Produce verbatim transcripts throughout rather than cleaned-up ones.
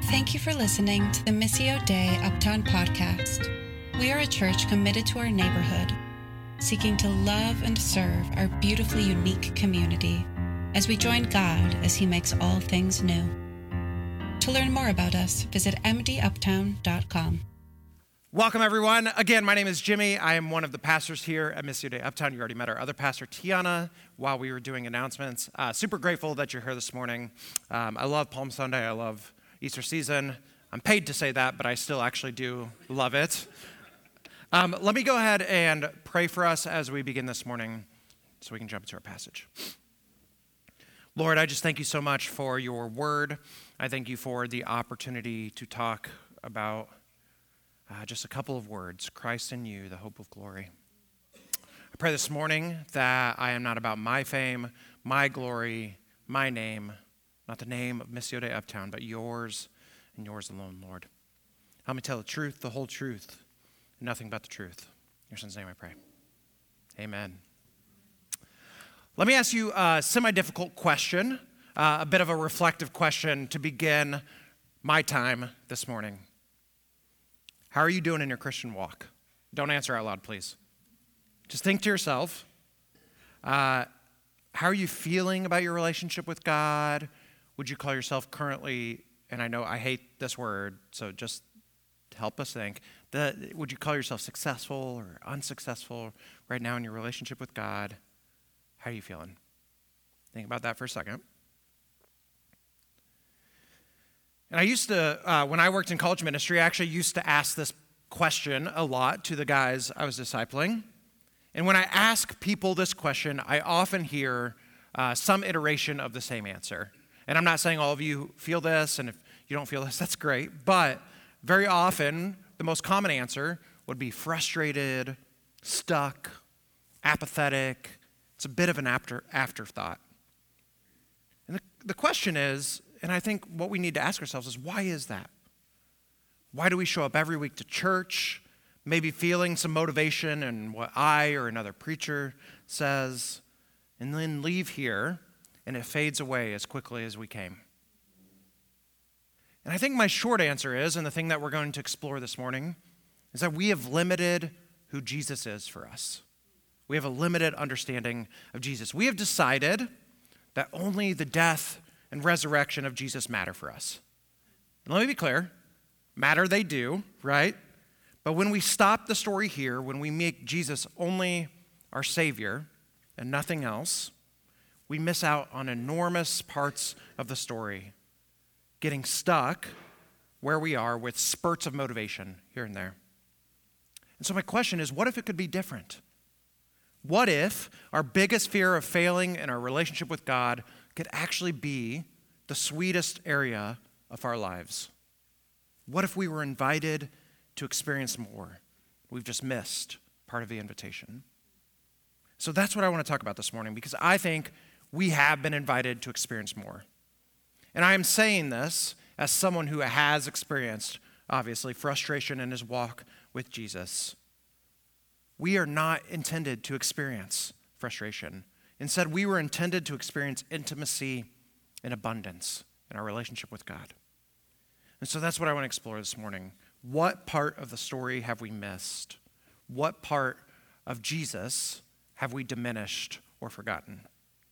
Thank you for listening to the Missio Dei Uptown podcast. We are a church committed to our neighborhood, seeking to love and serve our beautifully unique community as we join God as He makes all things new. To learn more about us, visit m d uptown dot com. Welcome, everyone. Again, my name is Jimmy. I am one of the pastors here at Missio Dei Uptown. You already met our other pastor, Tiana, while we were doing announcements. Uh, super grateful that you're here this morning. Um, I love Palm Sunday. I love Easter season. I'm paid to say that, but I still actually do love it. Um, let me go ahead and pray for us as we begin this morning so we can jump into our passage. Lord, I just thank you so much for your word. I thank you for the opportunity to talk about Uh, just a couple of words, Christ in you, the hope of glory. I pray this morning that I am not about my fame, my glory, my name, not the name of Missio Dei Uptown, but yours and yours alone, Lord. Help me tell the truth, the whole truth, and nothing but the truth. In your son's name I pray. Amen. Let me ask you a semi-difficult question, uh, a bit of a reflective question to begin my time this morning. How are you doing in your Christian walk? Don't answer out loud, please. Just think to yourself, uh, how are you feeling about your relationship with God? Would you call yourself currently, and I know I hate this word, so just help us think, the, would you call yourself successful or unsuccessful right now in your relationship with God? How are you feeling? Think about that for a second. And I used to, uh, when I worked in college ministry, I actually used to ask this question a lot to the guys I was discipling. And when I ask people this question, I often hear uh, some iteration of the same answer. And I'm not saying all of you feel this, and if you don't feel this, that's great. But very often, the most common answer would be frustrated, stuck, apathetic. It's a bit of an after afterthought. And the, the question is, and I think what we need to ask ourselves is, why is that? Why do we show up every week to church, maybe feeling some motivation in what I or another preacher says, and then leave here, and it fades away as quickly as we came? And I think my short answer is, and the thing that we're going to explore this morning, is that we have limited who Jesus is for us. We have a limited understanding of Jesus. We have decided that only the death and resurrection of Jesus matter for us. And let me be clear, matter they do, right? But when we stop the story here, when we make Jesus only our Savior and nothing else, we miss out on enormous parts of the story, getting stuck where we are with spurts of motivation here and there. And so my question is, what if it could be different? What if our biggest fear of failing in our relationship with God could actually be the sweetest area of our lives? What if we were invited to experience more? We've just missed part of the invitation. So that's what I want to talk about this morning, because I think we have been invited to experience more. And I am saying this as someone who has experienced, obviously, frustration in his walk with Jesus. We are not intended to experience frustration. Instead, we were intended to experience intimacy and abundance in our relationship with God. And so that's what I want to explore this morning. What part of the story have we missed? What part of Jesus have we diminished or forgotten?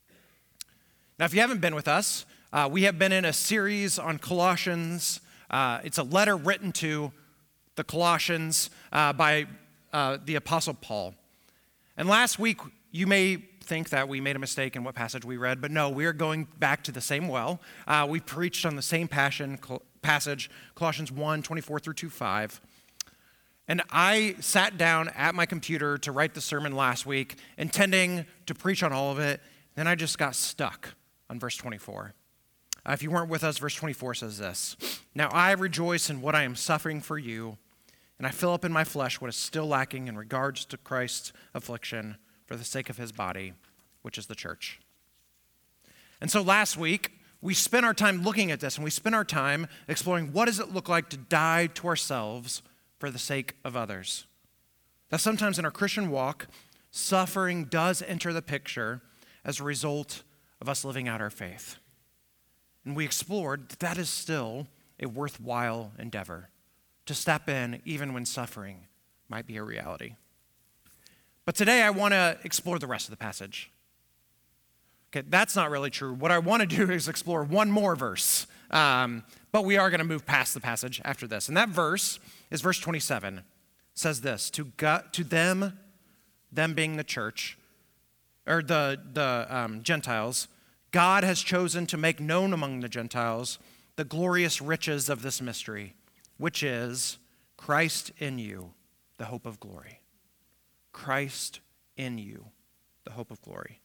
Now, if you haven't been with us, uh, we have been in a series on Colossians. Uh, it's a letter written to the Colossians uh, by uh, the Apostle Paul. And last week, you may think that we made a mistake in what passage we read, but no, we are going back to the same well. Uh, we preached on the same passion, col- passage, Colossians one, twenty-four through two five. And I sat down at my computer to write the sermon last week, intending to preach on all of it. Then I just got stuck on verse twenty-four. Uh, if you weren't with us, verse twenty-four says this: "Now I rejoice in what I am suffering for you, and I fill up in my flesh what is still lacking in regards to Christ's affliction for the sake of his body, which is the church." And so last week, we spent our time looking at this, and we spent our time exploring what does it look like to die to ourselves for the sake of others. That sometimes in our Christian walk, suffering does enter the picture as a result of us living out our faith. And we explored that that is still a worthwhile endeavor, to step in even when suffering might be a reality. But today I want to explore the rest of the passage. Okay, that's not really true. What I want to do is explore one more verse, um, but we are going to move past the passage after this. And that verse is verse twenty-seven. It says this, to, God, to them, them being the church, or the, the um, Gentiles, God has chosen to make known among the Gentiles the glorious riches of this mystery, which is Christ in you, the hope of glory. Christ in you, the hope of glory.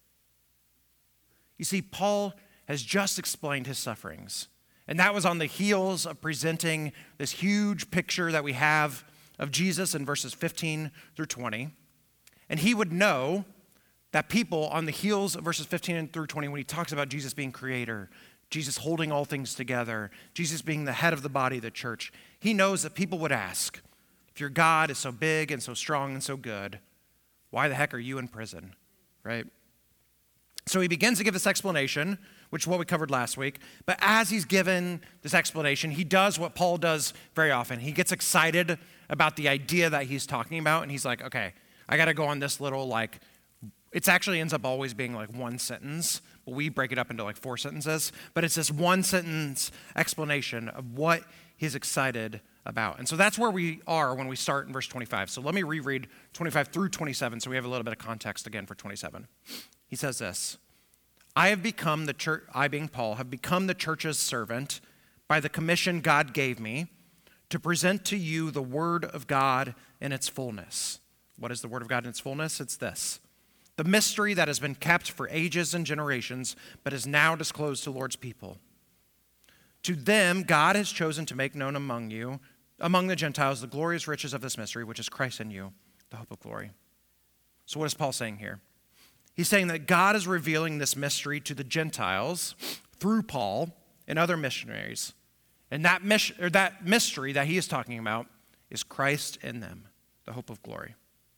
You see, Paul has just explained his sufferings, and that was on the heels of presenting this huge picture that we have of Jesus in verses fifteen through twenty. And he would know that people on the heels of verses fifteen through twenty, when he talks about Jesus being creator, Jesus holding all things together, Jesus being the head of the body of the church, he knows that people would ask, if your God is so big and so strong and so good, why the heck are you in prison, right? So he begins to give this explanation, which is what we covered last week. But as he's given this explanation, he does what Paul does very often. He gets excited about the idea that he's talking about, and he's like, okay, I got to go on this little, like, it actually ends up always being like one sentence, but we break it up into like four sentences. But it's this one sentence explanation of what he's excited about. And so that's where we are when we start in verse twenty-five. So let me reread twenty-five through twenty-seven so we have a little bit of context again for twenty-seven. He says this, I have become the church, I being Paul, have become the church's servant by the commission God gave me to present to you the word of God in its fullness. What is the word of God in its fullness? It's this. The mystery that has been kept for ages and generations, but is now disclosed to the Lord's people. To them, God has chosen to make known among you, among the Gentiles, the glorious riches of this mystery, which is Christ in you, the hope of glory. So what is Paul saying here? He's saying that God is revealing this mystery to the Gentiles through Paul and other missionaries. And that, mis- or that mystery that he is talking about is Christ in them, the hope of glory.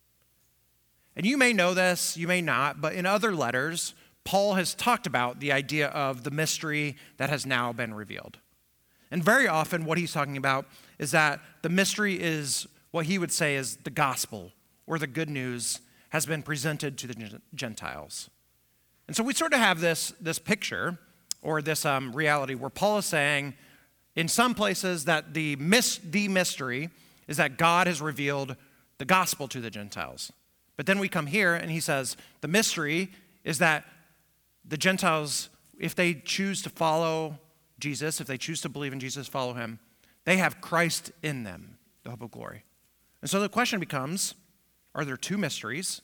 And you may know this, you may not, but in other letters, Paul has talked about the idea of the mystery that has now been revealed. And very often what he's talking about is that the mystery is what he would say is the gospel or the good news has been presented to the Gentiles. And so we sort of have this, this picture or this um, reality where Paul is saying in some places that the, mis- the mystery is that God has revealed the gospel to the Gentiles. But then we come here and he says the mystery is that the Gentiles, if they choose to follow Jesus, if they choose to believe in Jesus, follow him, they have Christ in them, the hope of glory. And so the question becomes, are there two mysteries,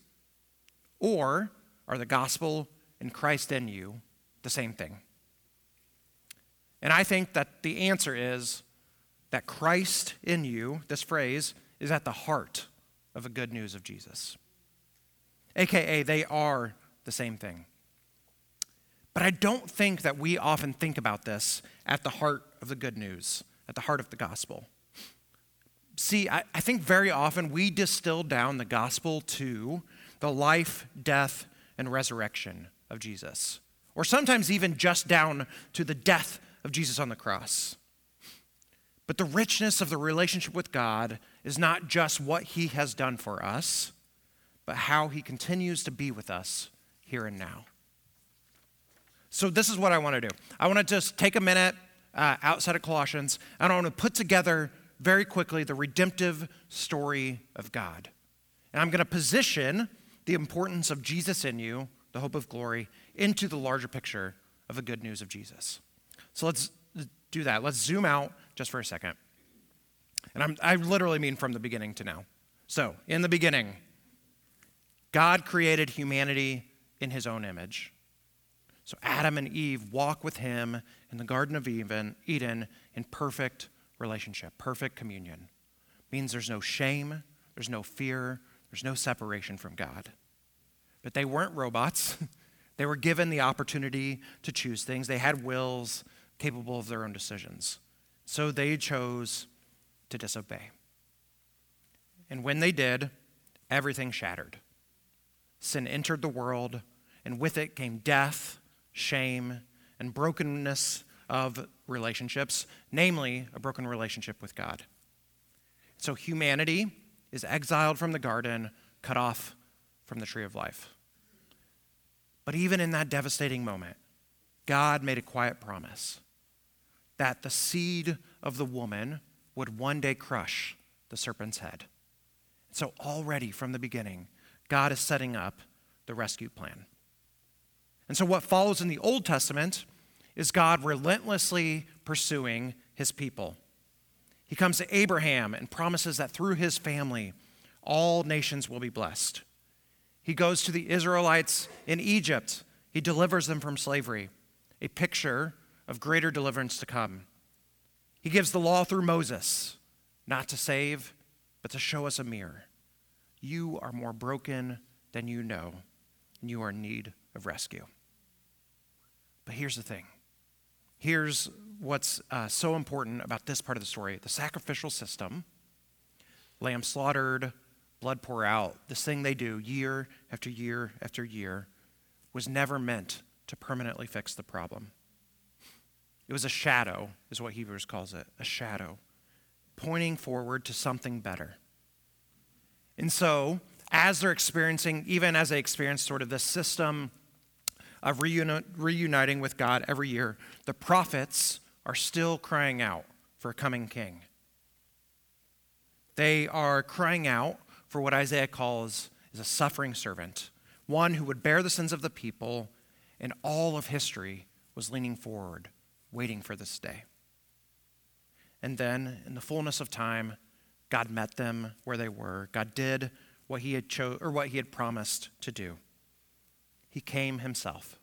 or are the gospel and Christ in you the same thing? And I think that the answer is that Christ in you, this phrase, is at the heart of the good news of Jesus. A K A, they are the same thing. But I don't think that we often think about this at the heart of the good news, at the heart of the gospel. See, I, I think very often we distill down the gospel to the life, death, and resurrection of Jesus. Or sometimes even just down to the death of Jesus on the cross. But the richness of the relationship with God is not just what he has done for us, but how he continues to be with us here and now. So this is what I want to do. I want to just take a minute uh, outside of Colossians, and I want to put together very quickly the redemptive story of God. And I'm going to position the importance of Jesus in you, the hope of glory, into the larger picture of the good news of Jesus. So let's do that. Let's zoom out just for a second. And I'm, I literally mean from the beginning to now. So, in the beginning, God created humanity in his own image. So Adam and Eve walk with him in the Garden of Eden, Eden in perfect relationship, perfect communion. Means there's no shame, there's no fear, there's no separation from God. But they weren't robots. They were given the opportunity to choose things. They had wills capable of their own decisions. So they chose to disobey. And when they did, everything shattered. Sin entered the world, and with it came death, shame, and brokenness of relationships, namely a broken relationship with God. So humanity is exiled from the garden, cut off from the tree of life. But even in that devastating moment, God made a quiet promise that the seed of the woman would one day crush the serpent's head. So already from the beginning, God is setting up the rescue plan. And so what follows in the Old Testament is God relentlessly pursuing his people. He comes to Abraham and promises that through his family, all nations will be blessed. He goes to the Israelites in Egypt. He delivers them from slavery, a picture of greater deliverance to come. He gives the law through Moses, not to save, but to show us a mirror. You are more broken than you know, and you are in need of rescue. But here's the thing. Here's what's uh, so important about this part of the story. The sacrificial system, lamb slaughtered, blood pour out, this thing they do year after year after year, was never meant to permanently fix the problem. It was a shadow, is what Hebrews calls it, a shadow, pointing forward to something better. And so, as they're experiencing, even as they experience sort of this system of reuni- reuniting with God every year, the prophets are still crying out for a coming king. They are crying out for what Isaiah calls is a suffering servant, one who would bear the sins of the people, and all of history was leaning forward, waiting for this day. And then, in the fullness of time, God met them where they were. God did what he had cho- or what he had promised to do. He came himself.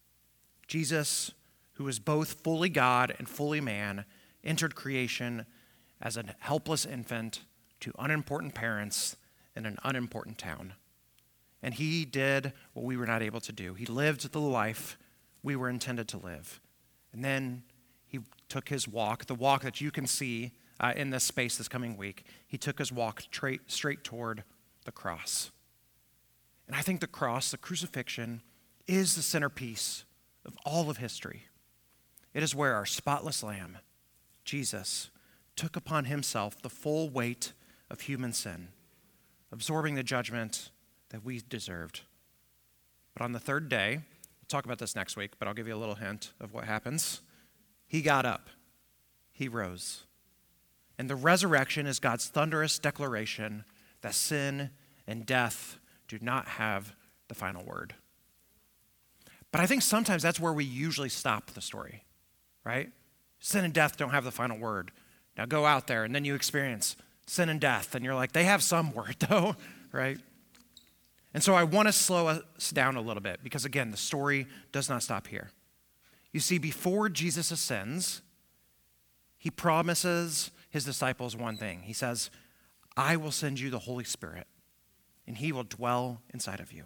Jesus, who was both fully God and fully man, entered creation as a helpless infant to unimportant parents in an unimportant town. And he did what we were not able to do. He lived the life we were intended to live. And then he took his walk, the walk that you can see uh, in this space this coming week. He took his walk tra- straight toward the cross. And I think the cross, the crucifixion, is the centerpiece of all of history. It is where our spotless lamb, Jesus, took upon himself the full weight of human sin, absorbing the judgment that we deserved. But on the third day, we'll talk about this next week, but I'll give you a little hint of what happens. He got up. He rose. And the resurrection is God's thunderous declaration that sin and death do not have the final word. But I think sometimes that's where we usually stop the story, right? Sin and death don't have the final word. Now go out there and then you experience sin and death, and you're like, they have some word though, right? And so I want to slow us down a little bit because, again, the story does not stop here. You see, before Jesus ascends, he promises his disciples one thing. He says, I will send you the Holy Spirit, and he will dwell inside of you.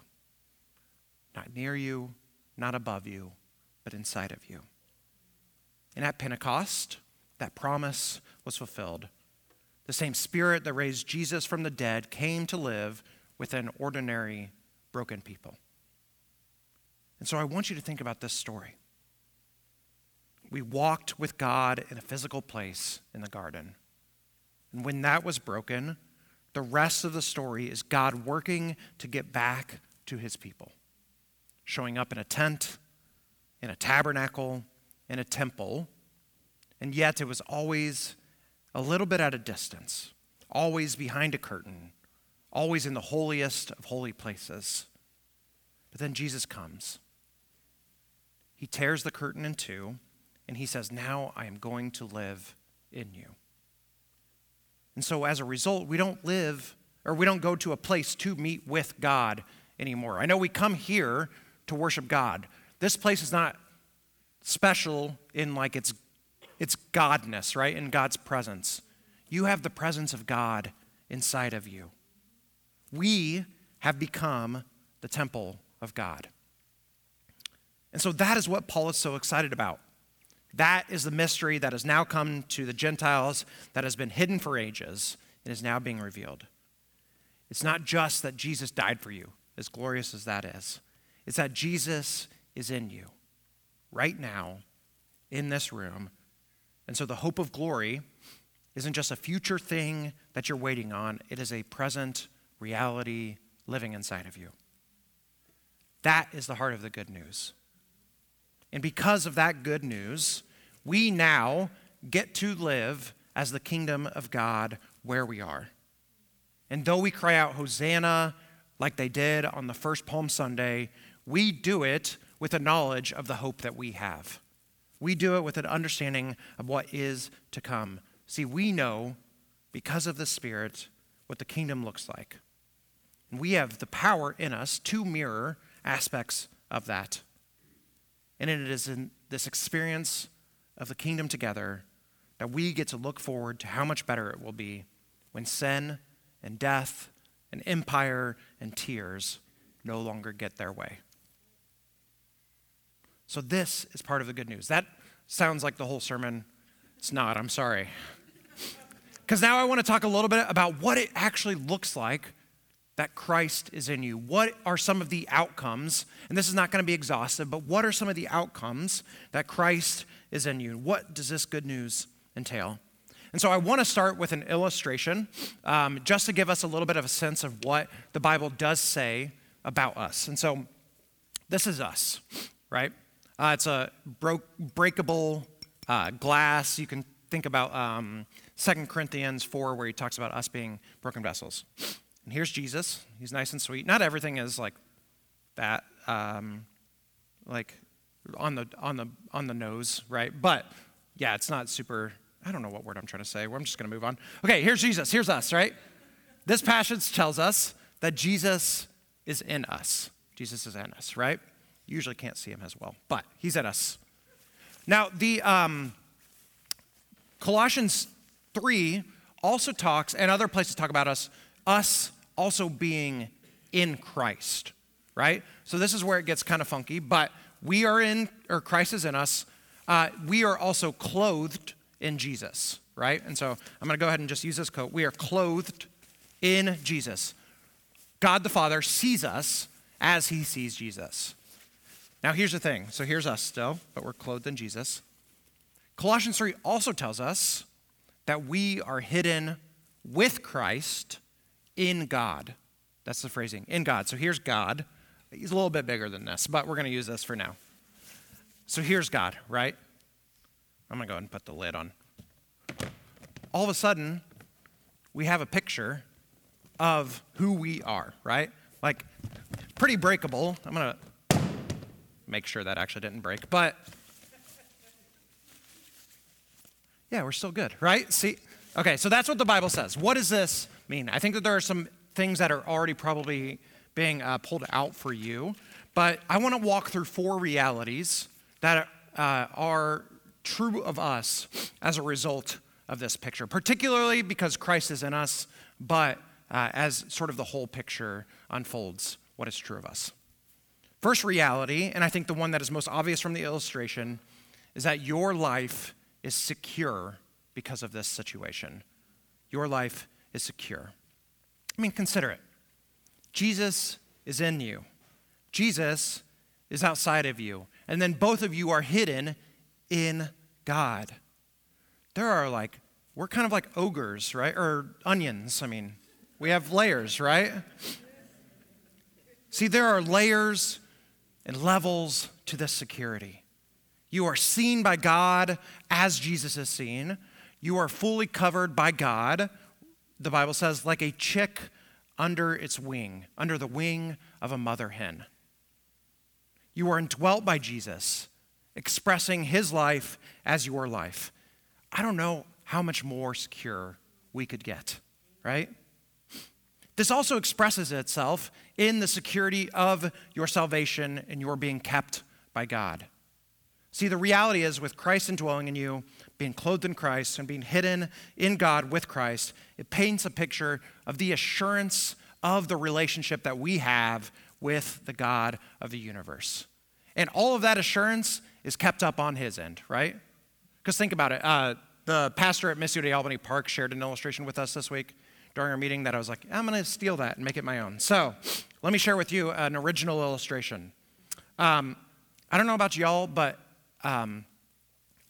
Not near you, not above you, but inside of you. And at Pentecost, that promise was fulfilled. The same Spirit that raised Jesus from the dead came to live within ordinary, broken people. And so I want you to think about this story. We walked with God in a physical place in the garden. And when that was broken, the rest of the story is God working to get back to his people, showing up in a tent, in a tabernacle, in a temple, and yet it was always a little bit at a distance, always behind a curtain, always in the holiest of holy places. But then Jesus comes. He tears the curtain in two, and he says, now I am going to live in you. And so as a result, we don't live, or we don't go to a place to meet with God anymore. I know we come here to worship God. This place is not special in like its, its godness, right? In God's presence. You have the presence of God inside of you. We have become the temple of God. And so that is what Paul is so excited about. That is the mystery that has now come to the Gentiles, that has been hidden for ages, and is now being revealed. It's not just that Jesus died for you, as glorious as that is. It's that Jesus is in you, right now, in this room. And so the hope of glory isn't just a future thing that you're waiting on. It is a present reality living inside of you. That is the heart of the good news. And because of that good news, we now get to live as the kingdom of God where we are. And though we cry out, Hosanna, like they did on the first Palm Sunday, we do it with a knowledge of the hope that we have. We do it with an understanding of what is to come. See, we know, because of the Spirit, what the kingdom looks like. And we have the power in us to mirror aspects of that. And it is in this experience of the kingdom together that we get to look forward to how much better it will be when sin and death and empire and tears no longer get their way. So this is part of the good news. That sounds like the whole sermon. It's not, I'm sorry. Because now I want to talk a little bit about what it actually looks like that Christ is in you. What are some of the outcomes? And this is not going to be exhaustive, but what are some of the outcomes that Christ is in you? What does this good news entail? And so I want to start with an illustration um, just to give us a little bit of a sense of what the Bible does say about us. And so this is us, right? Uh, it's a bro- breakable uh, glass. You can think about um, Second Corinthians four, where he talks about us being broken vessels. And here's Jesus. He's nice and sweet. Not everything is like that, um, like on the on the on the nose, right? But yeah, it's not super. I don't know what word I'm trying to say. Well, I'm just going to move on. Okay, here's Jesus. Here's us, right? This passage tells us that Jesus is in us. Jesus is in us, right? You usually can't see him as well, but he's in us. Now, the um, Colossians three also talks, and other places talk about us, us also being in Christ, right? So this is where it gets kind of funky, but we are in, or Christ is in us. Uh, we are also clothed in Jesus, right? And so I'm going to go ahead and just use this quote. We are clothed in Jesus. God the Father sees us as he sees Jesus. Now here's the thing. So here's us still, but we're clothed in Jesus. Colossians three also tells us that we are hidden with Christ in God. That's the phrasing, in God. So here's God. He's a little bit bigger than this, but we're going to use this for now. So here's God, right? I'm going to go ahead and put the lid on. All of a sudden, we have a picture of who we are, right? Like, pretty breakable. I'm going to make sure that actually didn't break, but yeah, we're still good, right? See? Okay, so that's what the Bible says. What does this mean? I think that there are some things that are already probably being uh, pulled out for you, but I want to walk through four realities that uh, are true of us as a result of this picture, particularly because Christ is in us, but uh, as sort of the whole picture unfolds, what is true of us. First reality, and I think the one that is most obvious from the illustration, is that your life is secure because of this situation. Your life is secure. I mean, consider it. Jesus is in you. Jesus is outside of you. And then both of you are hidden in God. There are like, we're kind of like ogres, right? Or onions. I mean, we have layers, right? See, there are layers and levels to this security. You are seen by God as Jesus is seen. You are fully covered by God, the Bible says, like a chick under its wing, under the wing of a mother hen. You are indwelt by Jesus, expressing his life as your life. I don't know how much more secure we could get, right? This also expresses itself in the security of your salvation and your being kept by God. See, the reality is with Christ indwelling in you, being clothed in Christ and being hidden in God with Christ, it paints a picture of the assurance of the relationship that we have with the God of the universe. And all of that assurance is kept up on his end, right? Because think about it. Uh, the pastor at Missio Dei Albany Park shared an illustration with us this week during our meeting that I was like, I'm going to steal that and make it my own. So let me share with you an original illustration. Um, I don't know about y'all, but um,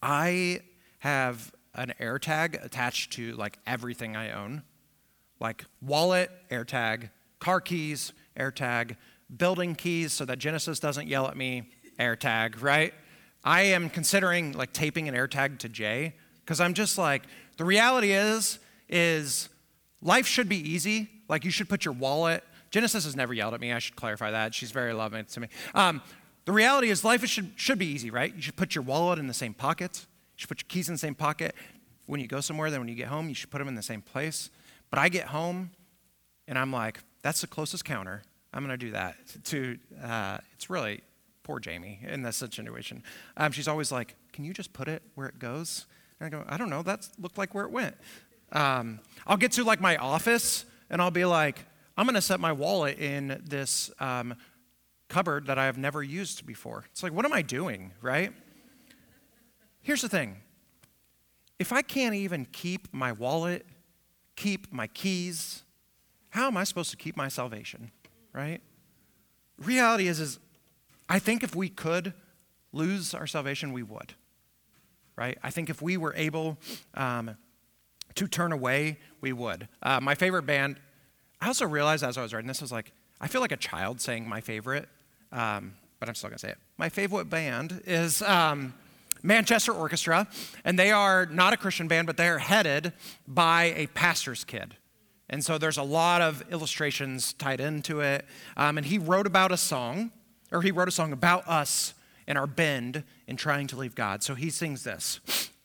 I have an AirTag attached to like everything I own, like wallet, AirTag, car keys, AirTag, building keys so that Genesis doesn't yell at me, AirTag, right? I am considering like taping an AirTag to Jay because I'm just like, the reality is, is life should be easy. Like you should put your wallet, Genesis has never yelled at me, I should clarify that. She's very loving to me. Um, the reality is life should, should be easy, right? You should put your wallet in the same pocket. You should put your keys in the same pocket. When you go somewhere, then when you get home, you should put them in the same place. But I get home and I'm like, that's the closest counter. I'm going to do that. To uh, It's really poor Jamie in this situation. Um, she's always like, can you just put it where it goes? And I go, I don't know. That looked like where it went. Um, I'll get to like my office and I'll be like, I'm going to set my wallet in this um, cupboard that I have never used before. It's like, what am I doing, right? Here's the thing. If I can't even keep my wallet, keep my keys, how am I supposed to keep my salvation, right? Reality is, is I think if we could lose our salvation, we would, right? I think if we were able um, to turn away, we would. Uh, my favorite band, I also realized as I was writing this, I was like, I feel like a child saying my favorite, um, but I'm still going to say it. My favorite band is um, Manchester Orchestra, and they are not a Christian band, but they are headed by a pastor's kid. And so there's a lot of illustrations tied into it. Um, and he wrote about a song, or he wrote a song about us and our bend in trying to leave God. So he sings this.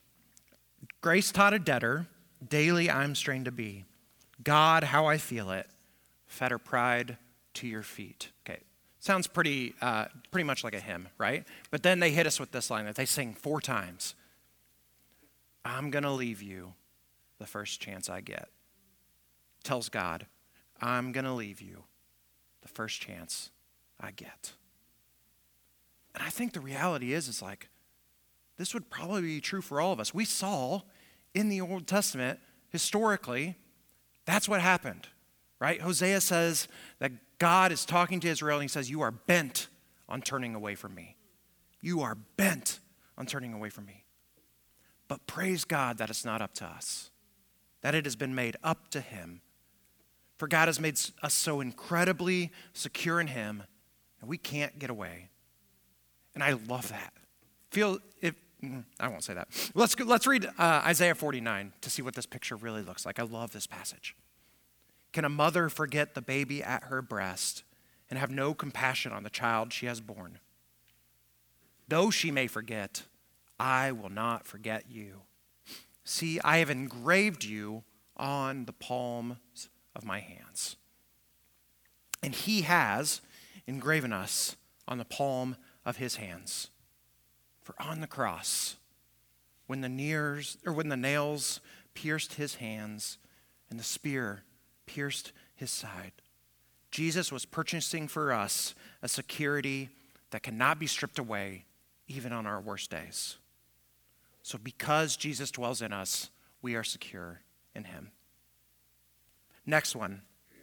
Grace taught a debtor, daily I'm strained to be. God, how I feel it, fetter pride to your feet. Okay, sounds pretty uh, pretty much like a hymn, right? But then they hit us with this line that they sing four times. I'm going to leave you the first chance I get. Tells God, I'm going to leave you the first chance I get. And I think the reality is, is like, this would probably be true for all of us. We saw in the Old Testament, historically, that's what happened, right? Hosea says that God is talking to Israel and he says, you are bent on turning away from me. You are bent on turning away from me. But praise God that it's not up to us, that it has been made up to him. For God has made us so incredibly secure in him, and we can't get away. And I love that. Feel if I won't say that. Let's go, let's read uh, Isaiah forty-nine to see what this picture really looks like. I love this passage. Can a mother forget the baby at her breast and have no compassion on the child she has born? Though she may forget, I will not forget you. See, I have engraved you on the palms of my hands. And he has engraven us on the palm of his hands. For on the cross, when the nears, or when the nails pierced his hands and the spear pierced his side, Jesus was purchasing for us a security that cannot be stripped away even on our worst days. So because Jesus dwells in us, we are secure in him. Next one.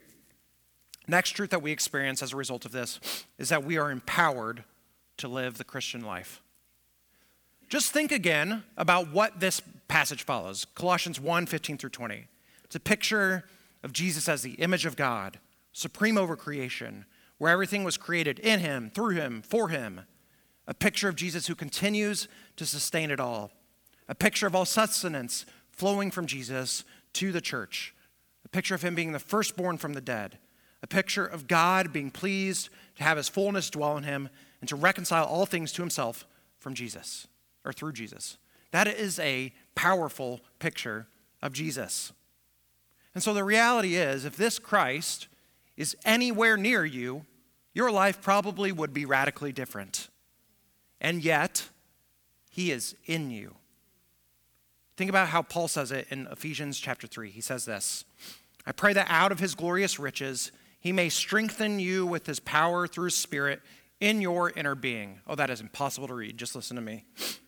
Next truth that we experience as a result of this is that we are empowered to live the Christian life. Just think again about what this passage follows. Colossians one, fifteen through twenty. It's a picture of Jesus as the image of God, supreme over creation, where everything was created in him, through him, for him. A picture of Jesus who continues to sustain it all. A picture of all sustenance flowing from Jesus to the church. A picture of him being the firstborn from the dead. A picture of God being pleased to have his fullness dwell in him and to reconcile all things to himself from Jesus. Or through Jesus. That is a powerful picture of Jesus. And so the reality is, if this Christ is anywhere near you, your life probably would be radically different. And yet, he is in you. Think about how Paul says it in Ephesians chapter three. He says this, I pray that out of his glorious riches, he may strengthen you with his power through his Spirit in your inner being. Oh, that is impossible to read. Just listen to me.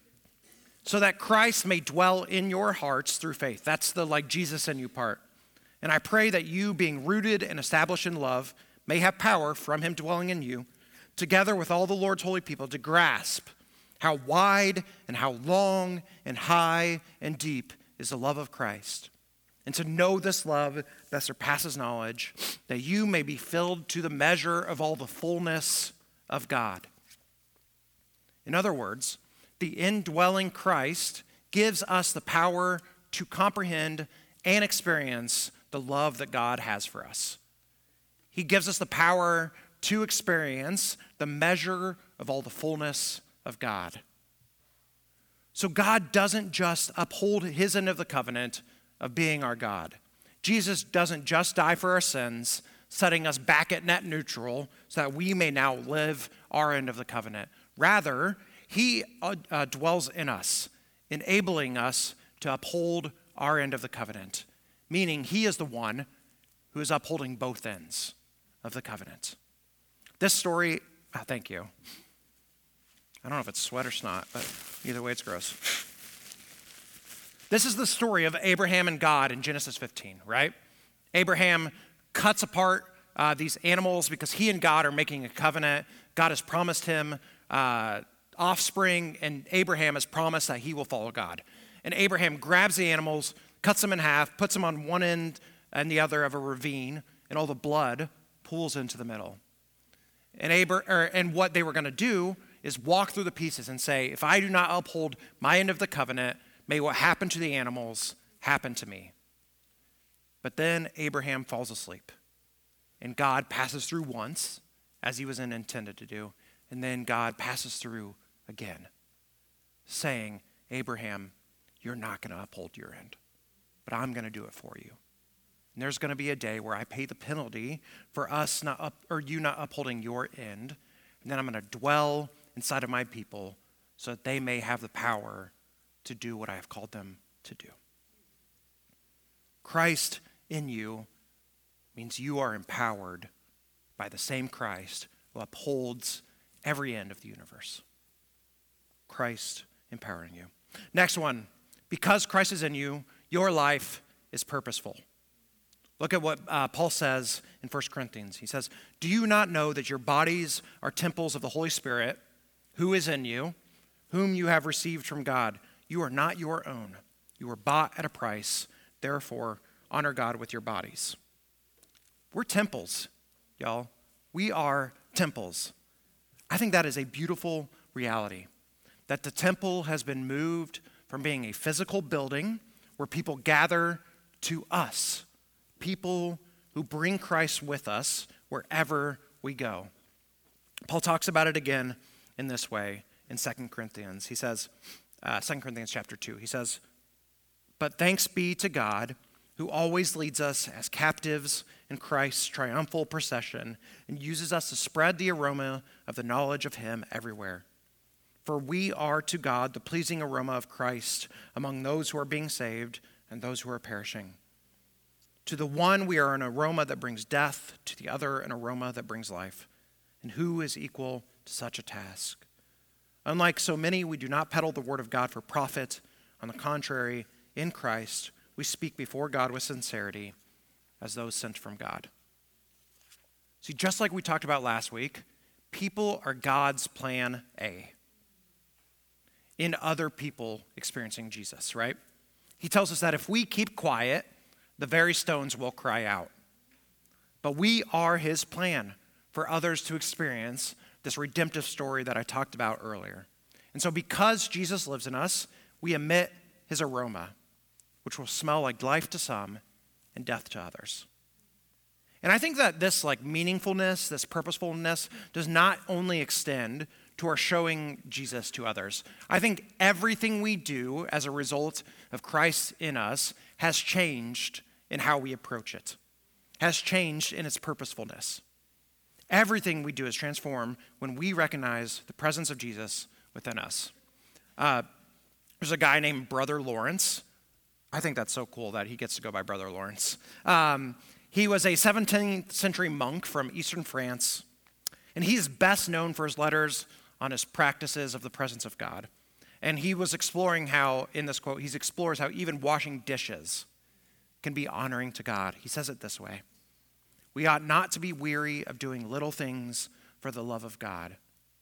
So that Christ may dwell in your hearts through faith. That's the like Jesus in you part. And I pray that you, being rooted and established in love, may have power from him dwelling in you, together with all the Lord's holy people, to grasp How wide and how long and high and deep is the love of Christ. And to know this love that surpasses knowledge, that you may be filled to the measure of all the fullness of God. In other words, the indwelling Christ gives us the power to comprehend and experience the love that God has for us. He gives us the power to experience the measure of all the fullness of God. So God doesn't just uphold his end of the covenant of being our God. Jesus doesn't just die for our sins, setting us back at net neutral so that we may now live our end of the covenant. Rather, he uh, uh, dwells in us, enabling us to uphold our end of the covenant, meaning he is the one who is upholding both ends of the covenant. This story, oh, thank you. I don't know if it's sweat or snot, but either way, it's gross. This is the story of Abraham and God in Genesis fifteen, right? Abraham cuts apart uh, these animals because he and God are making a covenant. God has promised him uh, offspring, and Abraham has promised that he will follow God. And Abraham grabs the animals, cuts them in half, puts them on one end and the other of a ravine, and all the blood pools into the middle. And, Abra- or, and what they were going to do is walk through the pieces and say, if I do not uphold my end of the covenant, may what happened to the animals happen to me. But then Abraham falls asleep, and God passes through once, as he was intended to do, and then God passes through again, saying, Abraham, you're not going to uphold your end, but I'm going to do it for you. And there's going to be a day where I pay the penalty for us not up, or you not upholding your end, and then I'm going to dwell inside of my people so that they may have the power to do what I have called them to do. Christ in you means you are empowered by the same Christ who upholds every end of the universe. Christ empowering you. Next one, because Christ is in you, your life is purposeful. Look at what uh, Paul says in First Corinthians. He says, do you not know that your bodies are temples of the Holy Spirit, who is in you, whom you have received from God? You are not your own. You were bought at a price. Therefore, honor God with your bodies. We're temples, y'all. We are temples. I think that is a beautiful reality, that the temple has been moved from being a physical building where people gather to us, people who bring Christ with us wherever we go. Paul talks about it again in this way in Second Corinthians. He says, uh, Second Corinthians chapter two, he says, but thanks be to God who always leads us as captives in Christ's triumphal procession and uses us to spread the aroma of the knowledge of him everywhere. For we are to God the pleasing aroma of Christ among those who are being saved and those who are perishing. To the one we are an aroma that brings death, to the other an aroma that brings life. And who is equal to such a task? Unlike so many, we do not peddle the word of God for profit. On the contrary, in Christ, we speak before God with sincerity as those sent from God. See, just like we talked about last week, people are God's plan A in other people experiencing Jesus, right? He tells us that if we keep quiet, the very stones will cry out. But we are his plan for others to experience this redemptive story that I talked about earlier. And so because Jesus lives in us, we emit his aroma, which will smell like life to some and death to others. And I think that this like meaningfulness, this purposefulness does not only extend to our showing Jesus to others. I think everything we do as a result of Christ in us has changed in how we approach it, has changed in its purposefulness. Everything we do is transformed when we recognize the presence of Jesus within us. Uh, there's a guy named Brother Lawrence. I think that's so cool that he gets to go by Brother Lawrence. Um, he was a seventeenth century monk from eastern France, and he's best known for his letters on his practices of the presence of God. And he was exploring how, in this quote, he explores how even washing dishes can be honoring to God. He says it this way: we ought not to be weary of doing little things for the love of God.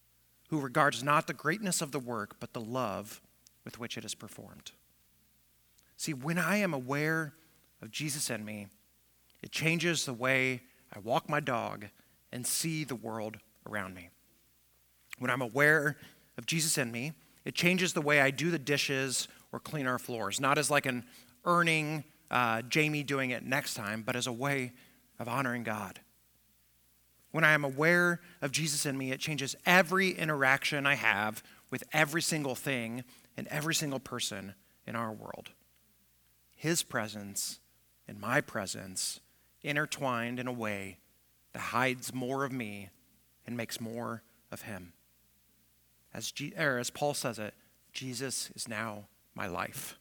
who regards not the greatness of the work, but the love with which it is performed. See, when I am aware of Jesus in me, it changes the way I walk my dog and see the world around me. When I'm aware of Jesus in me, it changes the way I do the dishes or clean our floors, not as like an earning uh, Jamie doing it next time, but as a way of honoring God. When I am aware of Jesus in me, it changes every interaction I have with every single thing and every single person in our world. His presence and my presence intertwined in a way that hides more of me and makes more of him. As, G- or as Paul says it, Jesus is now my life.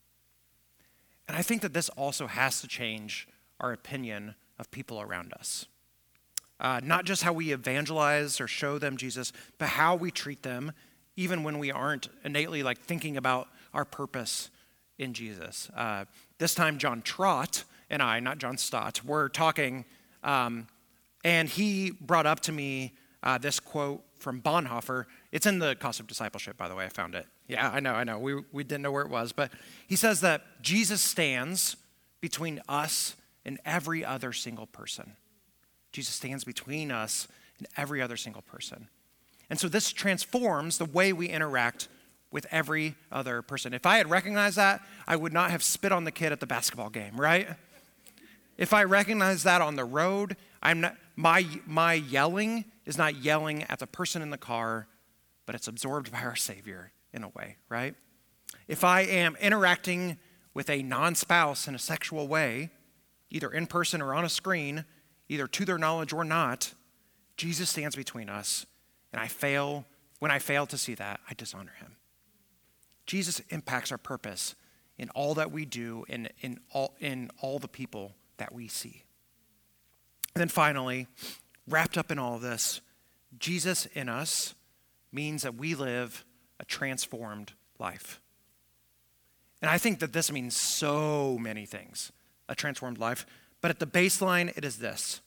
And I think that this also has to change our opinion of people around us. Uh, not just how we evangelize or show them Jesus, but how we treat them, even when we aren't innately like thinking about our purpose in Jesus. Uh, this time, John Trott and I, not John Stott, were talking, um, and he brought up to me uh, this quote from Bonhoeffer. It's in the Cost of Discipleship, by the way. I found it. Yeah, I know, I know. We we didn't know where it was, but he says that Jesus stands between us and every other single person. Jesus stands between us and every other single person. And so this transforms the way we interact with every other person. If I had recognized that, I would not have spit on the kid at the basketball game, right? If I recognize that on the road, I'm not, my, my yelling is not yelling at the person in the car, but it's absorbed by our Savior in a way, right? If I am interacting with a non-spouse in a sexual way, either in person or on a screen, either to their knowledge or not, Jesus stands between us, and I fail, when I fail to see that, I dishonor him. Jesus impacts our purpose in all that we do and in all, in all the people that we see. And then finally, wrapped up in all of this, Jesus in us means that we live a transformed life. And I think that this means so many things, a transformed life. But at the baseline, it is this.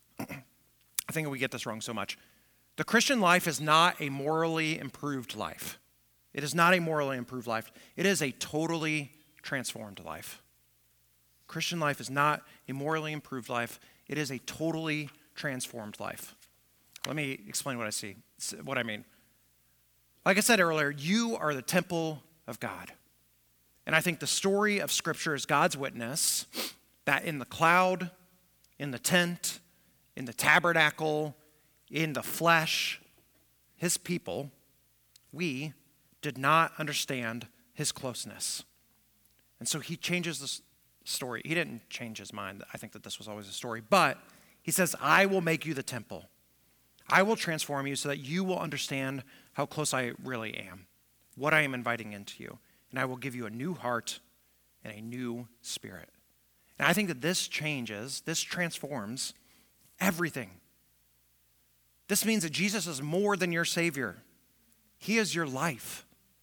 I think we get this wrong so much. The Christian life is not a morally improved life. It is not a morally improved life. It is a totally transformed life. Christian life is not a morally improved life. It is a totally transformed life. Let me explain what I see, what I mean. Like I said earlier, you are the temple of God. And I think the story of Scripture is God's witness that in the cloud, in the tent, in the tabernacle, in the flesh, his people, we did not understand his closeness. And so he changes the story. He didn't change his mind. I think that this was always a story. But he says, I will make you the temple. I will transform you so that you will understand how close I really am, what I am inviting into you. And I will give you a new heart and a new spirit. And I think that this changes, this transforms everything. This means that Jesus is more than your Savior. He is your life.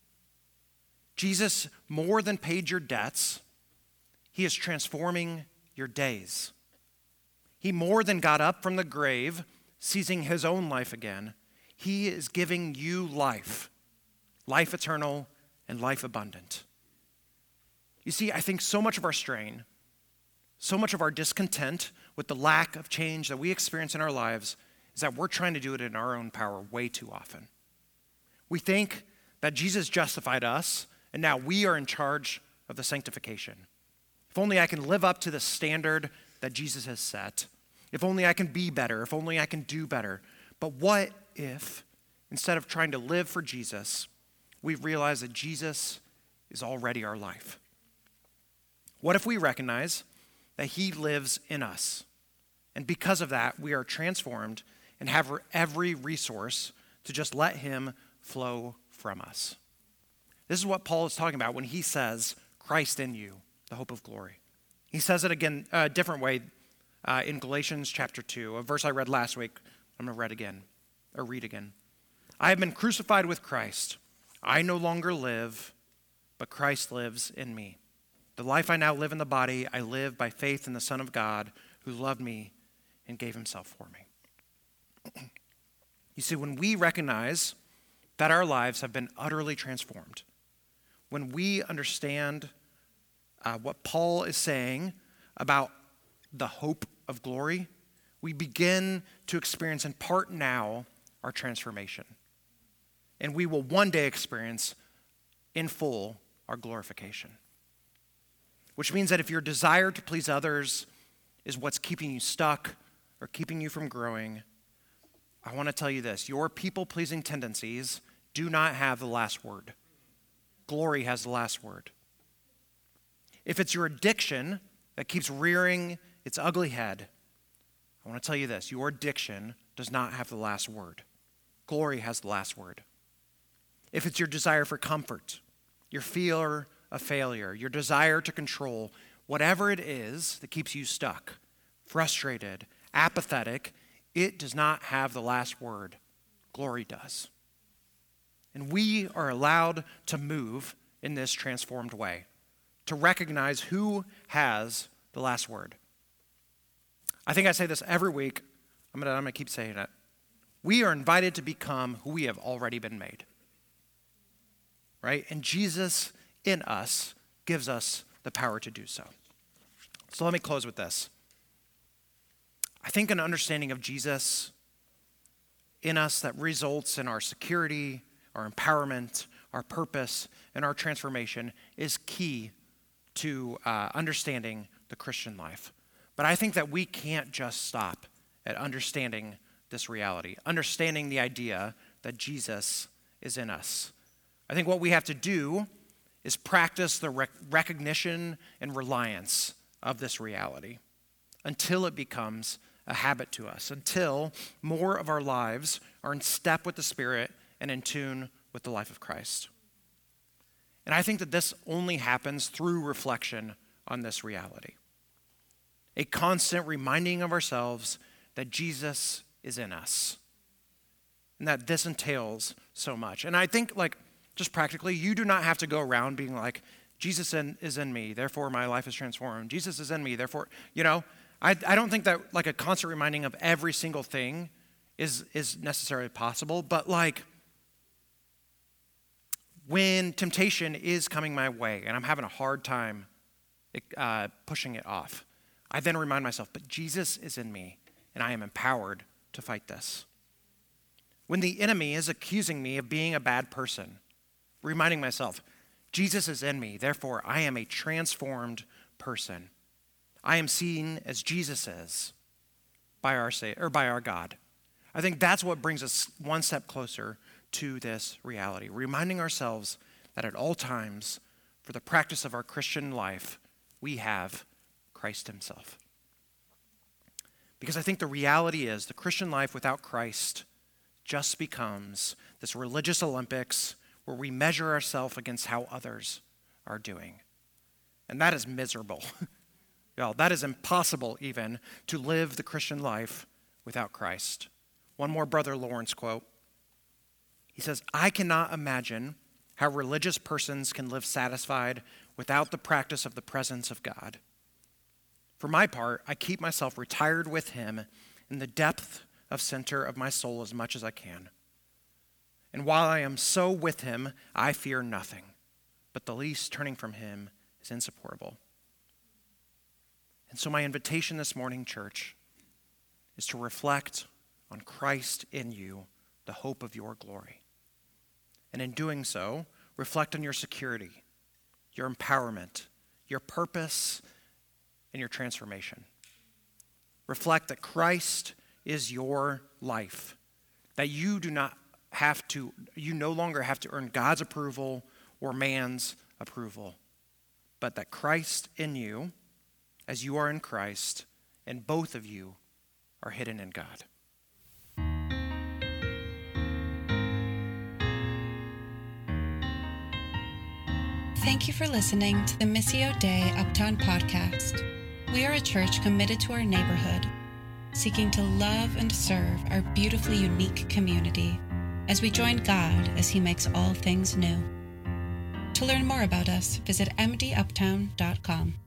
Jesus more than paid your debts. He is transforming your days. He more than got up from the grave, seizing his own life again. He is giving you life, life eternal and life abundant. You see, I think so much of our strain, so much of our discontent with the lack of change that we experience in our lives is that we're trying to do it in our own power way too often. We think that Jesus justified us, and now we are in charge of the sanctification. If only I can live up to the standard that Jesus has set. If only I can be better. If only I can do better. But what if, instead of trying to live for Jesus, we realize that Jesus is already our life? What if we recognize that he lives in us? And because of that, we are transformed and have every resource to just let him flow from us. This is what Paul is talking about when he says, Christ in you, the hope of glory. He says it again a different way uh, in Galatians chapter two, a verse I read last week. I'm going to read again, or read again. I have been crucified with Christ. I no longer live, but Christ lives in me. The life I now live in the body, I live by faith in the Son of God who loved me and gave himself for me. You see, when we recognize that our lives have been utterly transformed. When we understand uh, what Paul is saying about the hope of glory, we begin to experience in part now our transformation. And we will one day experience in full our glorification. Which means that if your desire to please others is what's keeping you stuck or keeping you from growing, I want to tell you this: your people-pleasing tendencies do not have the last word. Glory has the last word. If it's your addiction that keeps rearing its ugly head, I want to tell you this: your addiction does not have the last word. Glory has the last word. If it's your desire for comfort, your fear of failure, your desire to control, whatever it is that keeps you stuck, frustrated, apathetic, it does not have the last word. Glory does. And we are allowed to move in this transformed way, to recognize who has the last word. I think I say this every week. I'm going to I'm going to keep saying it. We are invited to become who we have already been made. Right? And Jesus in us gives us the power to do so. So let me close with this. I think an understanding of Jesus in us that results in our security, our empowerment, our purpose, and our transformation is key to uh, understanding the Christian life. But I think that we can't just stop at understanding this reality, understanding the idea that Jesus is in us. I think what we have to do is practice the rec- recognition and reliance of this reality until it becomes a habit to us, until more of our lives are in step with the Spirit and in tune with the life of Christ. And I think that this only happens through reflection on this reality. A constant reminding of ourselves that Jesus is in us and that this entails so much. And I think, like, just practically, you do not have to go around being like, Jesus in, is in me, therefore my life is transformed. Jesus is in me, therefore, you know, I, I don't think that like a constant reminding of every single thing is, is necessarily possible, but like when temptation is coming my way and I'm having a hard time uh, pushing it off, I then remind myself, but Jesus is in me and I am empowered to fight this. When the enemy is accusing me of being a bad person, reminding myself, Jesus is in me, therefore I am a transformed person. I am seen as Jesus is by our or by our God. I think that's what brings us one step closer to this reality, reminding ourselves that at all times, for the practice of our Christian life, we have Christ himself. Because I think the reality is the Christian life without Christ just becomes this religious Olympics where we measure ourselves against how others are doing. And that is miserable. Y'all, that is impossible even to live the Christian life without Christ. One more Brother Lawrence quote. He says, I cannot imagine how religious persons can live satisfied without the practice of the presence of God. For my part, I keep myself retired with him in the depth of center of my soul as much as I can. And while I am so with him, I fear nothing, but the least turning from him is insupportable. And so my invitation this morning, church, is to reflect on Christ in you, the hope of your glory. And in doing so, reflect on your security, your empowerment, your purpose, and your transformation. Reflect that Christ is your life, that you do not have to, you no longer have to earn God's approval or man's approval, but that Christ in you, as you are in Christ, and both of you are hidden in God. Thank you for listening to the Missio Dei Uptown podcast. We are a church committed to our neighborhood, seeking to love and serve our beautifully unique community as we join God as he makes all things new. To learn more about us, visit m d uptown dot com.